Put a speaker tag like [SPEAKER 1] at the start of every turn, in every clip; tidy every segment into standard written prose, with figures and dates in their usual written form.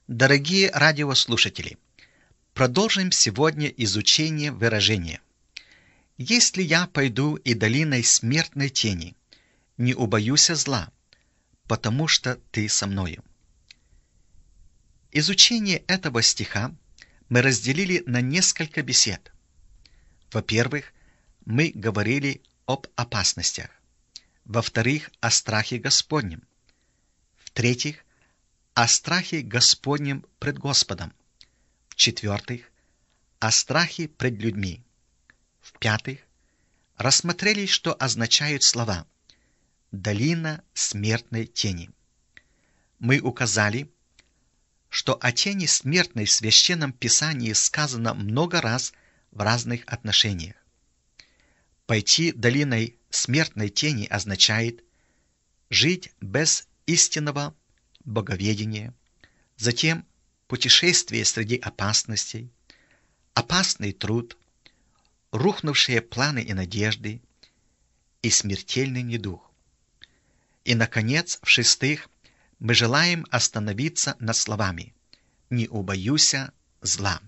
[SPEAKER 1] Дорогие радиослушатели, продолжим сегодня изучение выражения «Если я пойду и долиной смертной тени, не убоюсь зла, потому что ты со мною». Изучение этого стиха мы разделили на несколько бесед. Во-первых, мы говорили об опасностях. Во-вторых, о страхе Господнем. В-третьих, о страхе Господнем пред Господом. В-четвертых, о страхе пред людьми. В-пятых, рассмотрели, что означают слова «долина смертной тени». Мы указали, что о тени смертной в Священном Писании сказано много раз в разных отношениях. Пойти долиной смертной тени означает жить без истинного боговедения, затем путешествие среди опасностей, опасный труд, рухнувшие планы и надежды и смертельный недуг. И, наконец, в-шестых, мы желаем остановиться над словами «не убоюся зла».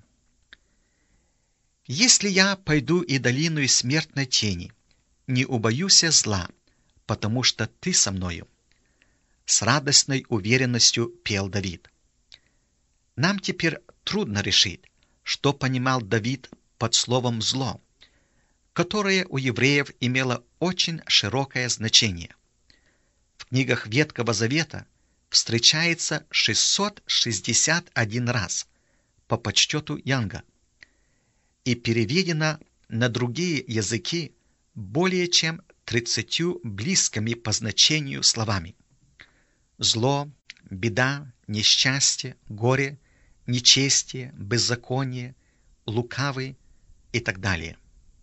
[SPEAKER 1] «Если я пойду и долину смертной тени, не убоюся зла, потому что ты со мною», с радостной уверенностью пел Давид. Нам теперь трудно решить, что понимал Давид под словом «зло», которое у евреев имело очень широкое значение. В книгах Ветхого Завета встречается 661 раз по подсчету Янга и переведено на другие языки более чем 30 близкими по значению словами: зло, беда, несчастье, горе, нечестие, беззаконие, лукавый и так далее.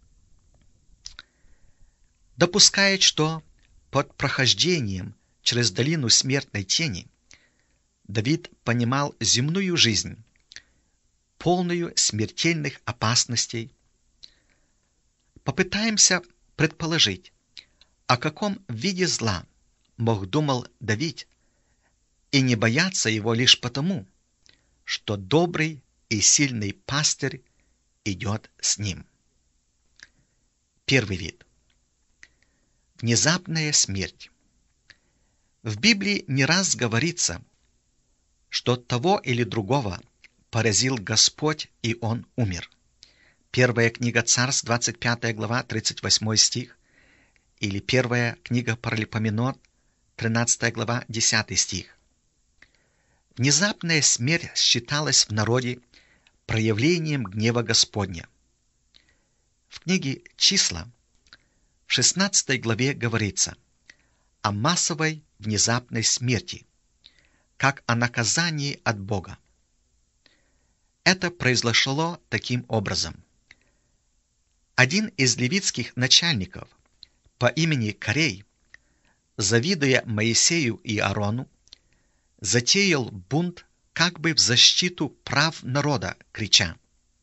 [SPEAKER 1] Допускает, что под прохождением через долину смертной тени Давид понимал земную жизнь, полную смертельных опасностей. Попытаемся предположить, о каком виде зла мог думал Давид, и не бояться его лишь потому, что добрый и сильный пастырь идет с ним. Первый вид. Внезапная смерть. В Библии не раз говорится, что того или другого поразил Господь, и он умер. Первая книга Царств, 25 глава, 38 стих, или первая книга Паралипоменон, 13 глава, 10 стих. Внезапная смерть считалась в народе проявлением гнева Господня. В книге «Числа» в 16 главе говорится о массовой внезапной смерти, как о наказании от Бога. Это произошло таким образом. Один из левитских начальников по имени Корей, завидуя Моисею и Аарону, затеял бунт как бы в защиту прав народа, крича: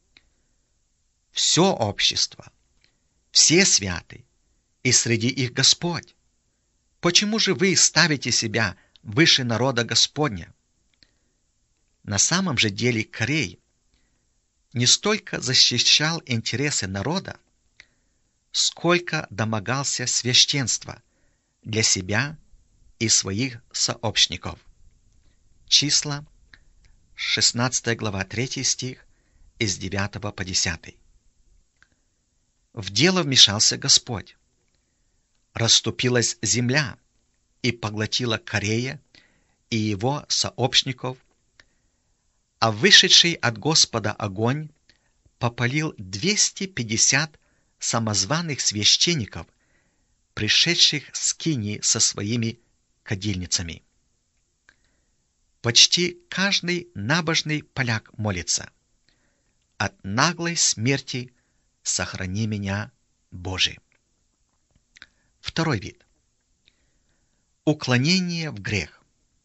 [SPEAKER 1] «Все общество, все святы, и среди их Господь. Почему же вы ставите себя выше народа Господня?» На самом же деле Корей не столько защищал интересы народа, сколько домогался священства для себя и своих сообщников. Числа, 16 глава, 3 стих, из 9 по 10. В дело вмешался Господь. Расступилась земля и поглотила Корея и его сообщников, а вышедший от Господа огонь попалил 250 самозваных священников, пришедших с Кинии со своими кадильницами. Почти каждый набожный поляк молится: «От наглой смерти сохрани меня, Боже». Второй вид. Уклонение в грех.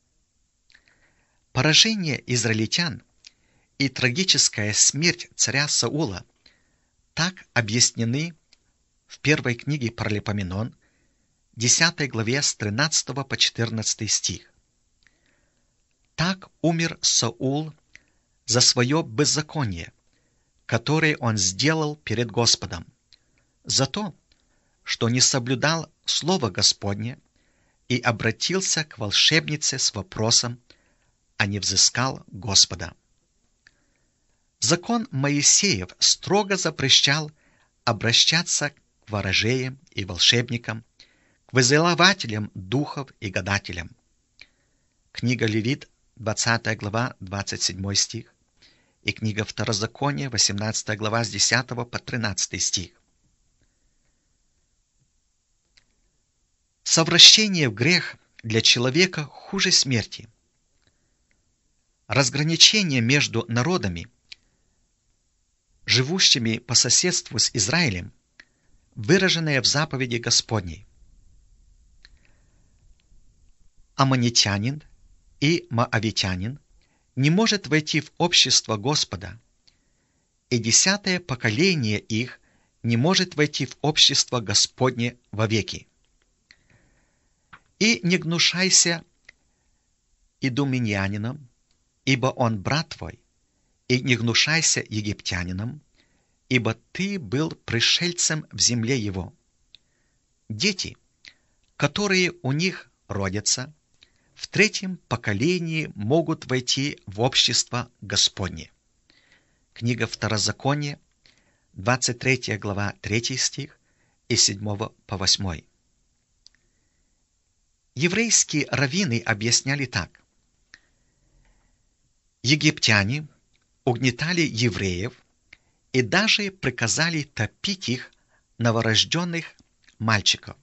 [SPEAKER 1] Поражение израильтян и трагическая смерть царя Саула так объяснены в первой книге Паралипоменон, 10 главе с 13 по 14 стих. Так умер Саул за свое беззаконие, которое он сделал перед Господом, за то, что не соблюдал Слово Господне и обратился к волшебнице с вопросом, а не взыскал Господа. Закон Моисеев строго запрещал обращаться к ворожеям и волшебникам, к вызывателям духов и гадателям. Книга Левит, 20 глава, 27 стих, и книга Второзакония, 18 глава, с 10 по 13 стих. Совращение в грех для человека хуже смерти. Разграничение между народами, живущими по соседству с Израилем, выраженное в заповеди Господней. Аммонитянин и моавитянин не может войти в общество Господа, и 10-е поколение их не может войти в общество Господне вовеки. И не гнушайся идумеянином, ибо он брат твой, и не гнушайся египтянином, ибо ты был пришельцем в земле его. Дети, которые у них родятся, в 3-м поколении могут войти в общество Господне. Книга Второзакония, 23 глава, 3 стих и 7 по 8. Еврейские раввины объясняли так. Египтяне угнетали евреев и даже приказали топить их новорожденных мальчиков.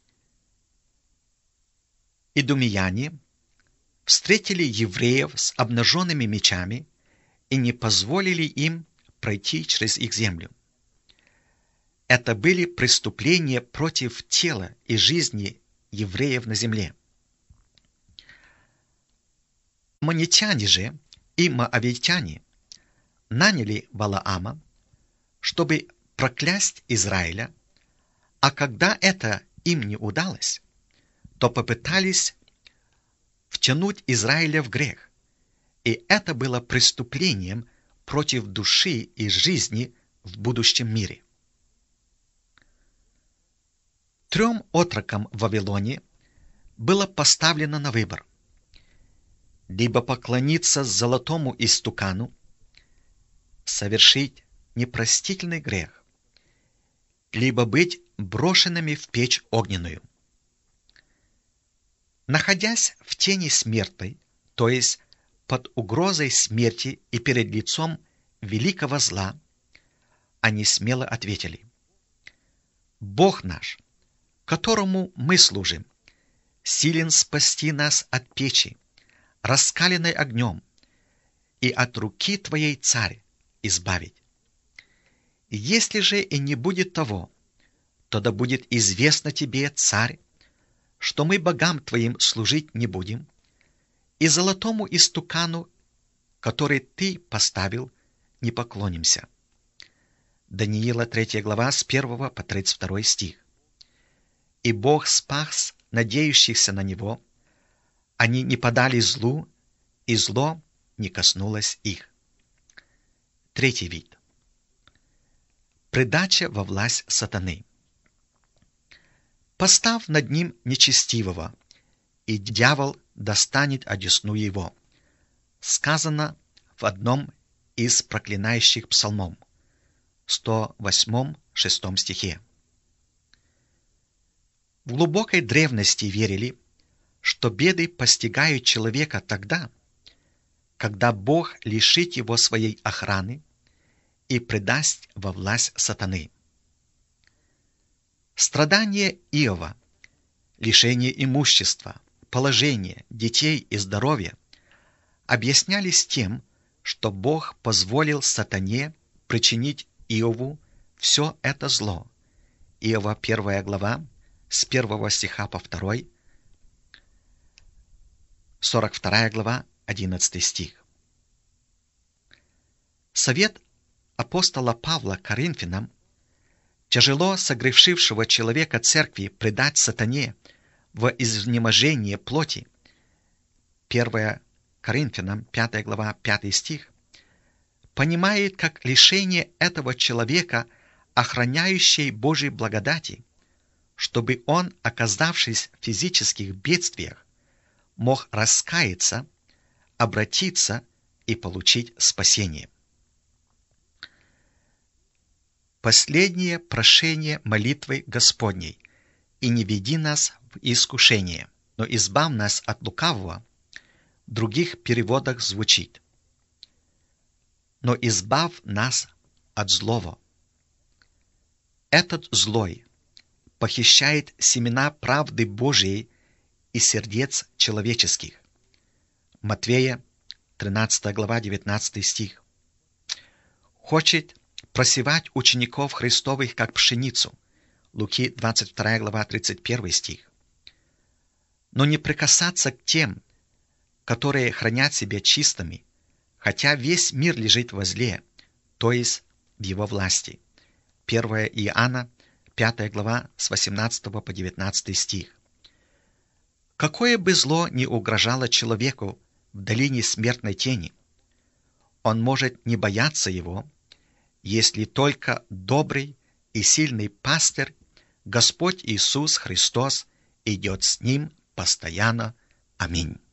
[SPEAKER 1] Идумеяне встретили евреев с обнаженными мечами и не позволили им пройти через их землю. Это были преступления против тела и жизни евреев на земле. Аммонитяне же и моавитяне наняли Валаама, чтобы проклясть Израиля, а когда это им не удалось, то попытались втянуть Израиля в грех, и это было преступлением против души и жизни в будущем мире. 3 отрокам в Вавилоне было поставлено на выбор: либо поклониться золотому истукану, совершить непростительный грех, либо быть брошенными в печь огненную. Находясь в тени смертной, то есть под угрозой смерти и перед лицом великого зла, они смело ответили: Бог наш, которому мы служим, силен спасти нас от печи, раскаленной огнем, и от руки Твоей, Царь, избавить. Если же и не будет того, то да будет известно Тебе, Царь, что мы богам Твоим служить не будем, и золотому истукану, который Ты поставил, не поклонимся. Даниила 3 глава с 1 по 32 стих. И Бог спас надеющихся на Него, они не подали злу, и зло не коснулось их. 3 вид. Предача во власть сатаны. Постав над ним нечестивого, и дьявол достанет одесну его. Сказано в одном из проклинающих псалмов, 108-6 стихе. В глубокой древности верили, что беды постигают человека тогда, когда Бог лишит его своей охраны и предаст во власть сатаны. Страдания Иова, лишение имущества, положения, детей и здоровья объяснялись тем, что Бог позволил сатане причинить Иову все это зло. Иова 1 глава с 1 стиха по 2, 42 глава 11 стих. Совет апостола Павла Коринфянам тяжело согрешившего человека церкви предать сатане в изнеможение плоти. 1 Коринфянам, 5 глава, 5 стих, понимает как лишение этого человека охраняющей Божьей благодати, чтобы он, оказавшись в физических бедствиях, мог раскаяться, обратиться и получить спасение. Последнее прошение молитвы Господней: «И не веди нас в искушение, но избавь нас от лукавого», в других переводах звучит: «Но избавь нас от злого». Этот злой похищает семена правды Божией из сердец человеческих. Матвея, 13 глава, 19 стих. Хочет просевать учеников Христовых как пшеницу. Луки, 22 глава, 31 стих. Но не прикасаться к тем, которые хранят себя чистыми, хотя весь мир лежит во зле, то есть в его власти. 1 Иоанна, 5 глава, с 18 по 19 стих. Какое бы зло ни угрожало человеку в долине смертной тени, он может не бояться его, если только добрый и сильный пастырь, Господь Иисус Христос, идет с ним постоянно. Аминь.